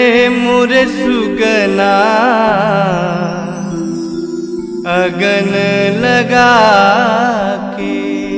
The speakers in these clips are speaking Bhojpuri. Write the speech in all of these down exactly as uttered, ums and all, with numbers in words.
मोर सुगना अगन लगा के।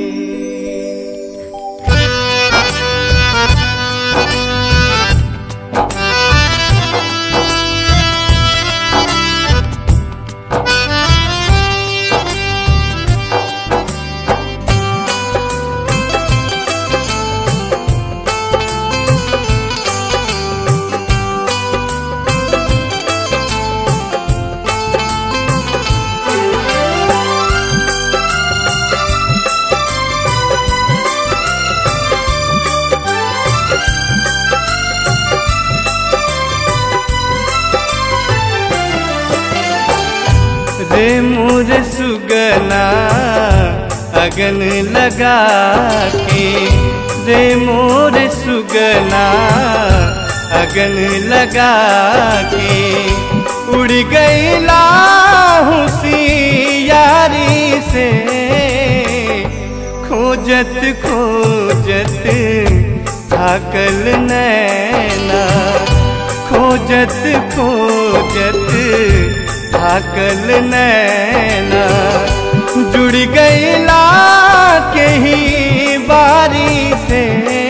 रे मोर सुगना अगन लगा के, रे मोर सुगना अगन लगा के। उड़ गईला होशियारी से, खोजत खोजत थाकल नैना, खोजत खोजत थाकल नैना। जुड़ गईला के ही बारी से,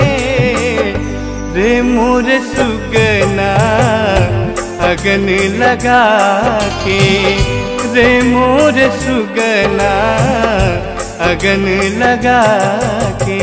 रे मोर सुगना अगन लगा के, रे मोर सुगना अगन लगा के।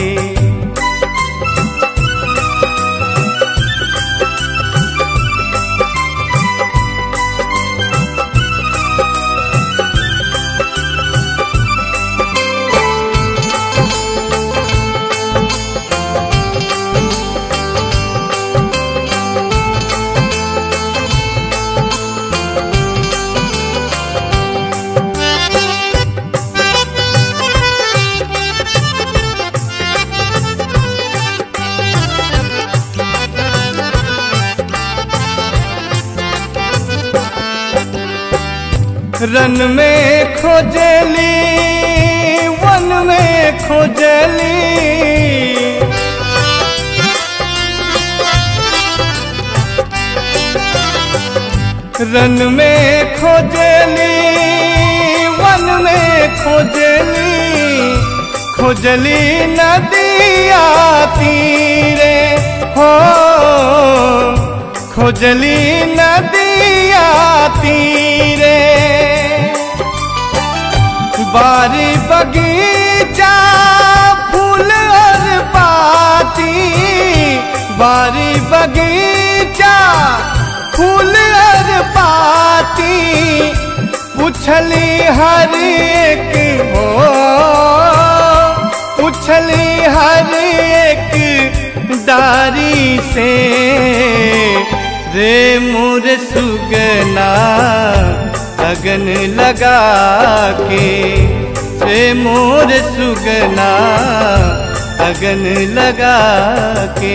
रन में खोजली वन में खोजली, रन में खोजली वन में खोजली। खोजली नदिया तीरे हो, खोजली नदिया तीरे। बारी बगीचा फूल और पाती, बारी बगीचा फूल और पाती। पुछली हर एक हो, पुछली हर एक डारी से, रे मोर सुगना अगन लगा के, रे मोर सुगना अगन लगा के।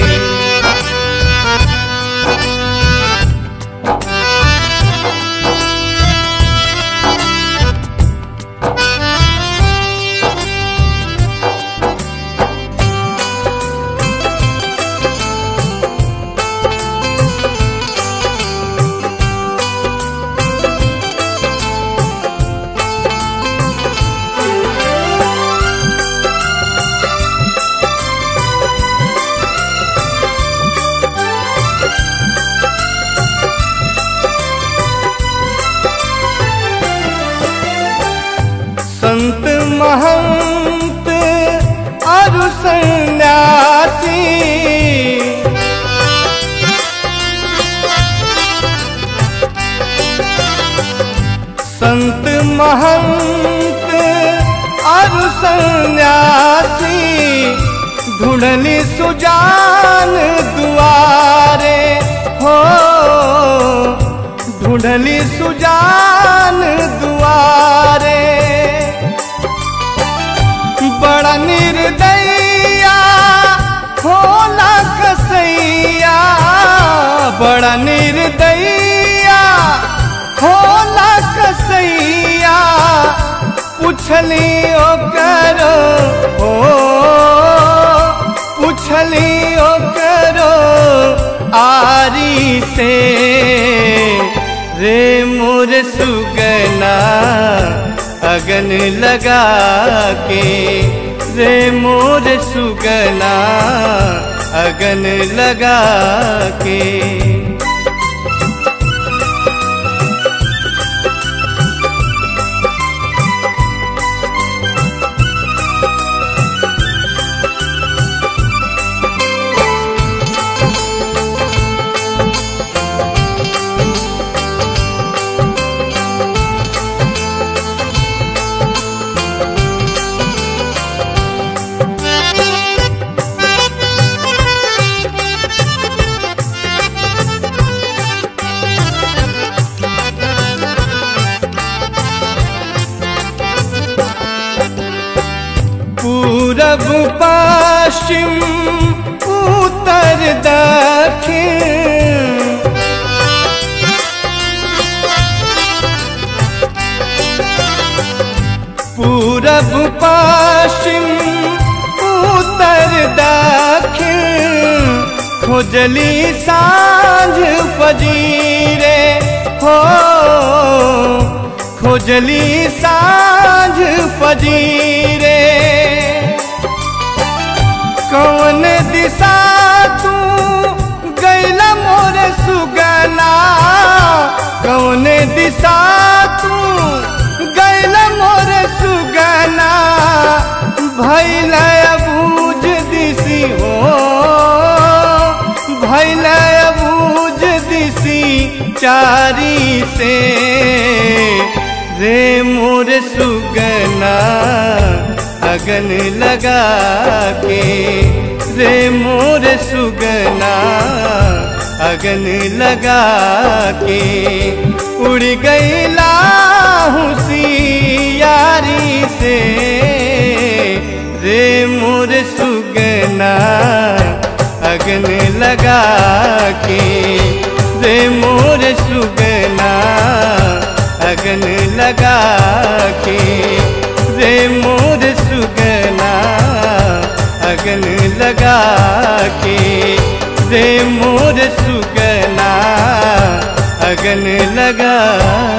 संत महंत और सन्यासी, संत महंत और सन्यासी। ढूंढली सुजान दुआरे हो, ढूंढली सुजान दुआरे। बड़ा निर्दयिया होला कसैया, बड़ा निर्दयिया होला कसैया। पुछली ओ करो हो, पुछली ओ करो आरी से रे मोर सुगना अगन लगा के रे मोर सुगना अगन लगा के। पूरब पश्चिम उत्तर दक्षिण पूरब पश्चिम उत्तर दक्षिण खोजली सांझ फजीरे हो खोजली सांझ फजीरे। कौन दिशा तू गैला मोर सुगना कौन दिशा तू गैला मोर सुगना भैल बूझ दिसी हो भैल बूझ दिसी चारी से रे मोर सुगना अगन लगा के रे मोर सुगना अगन लगा के। उड़ गईला होशियारी से रे मोर सुगना अगन लगा के रे मोर सुगना अगन लगा के रे मोर सुगना अगन लगा के रे मोर सुगना अगन लगा